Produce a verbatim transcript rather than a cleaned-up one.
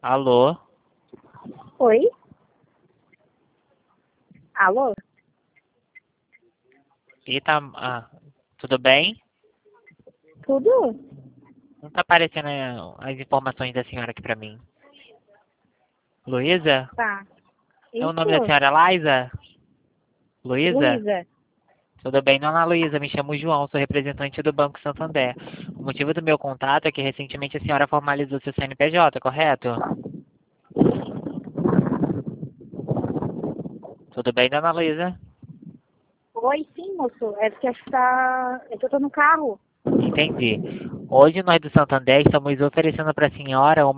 Alô? Oi? Alô? Eita, ah, tudo bem? Tudo? Não tá aparecendo eh, as informações da senhora aqui pra mim. Luísa? Tá. É o nome da Isso? senhora Laísa? Luísa? Luísa. Tudo bem, dona Luísa? Me chamo João, sou representante do Banco Santander. O motivo do meu contato é que recentemente a senhora formalizou seu C N P J, correto? Tudo bem, dona Luísa? Oi, sim, moço. É porque acho que tá. É que eu tô no carro. Entendi. Hoje nós do Santander estamos oferecendo para a senhora uma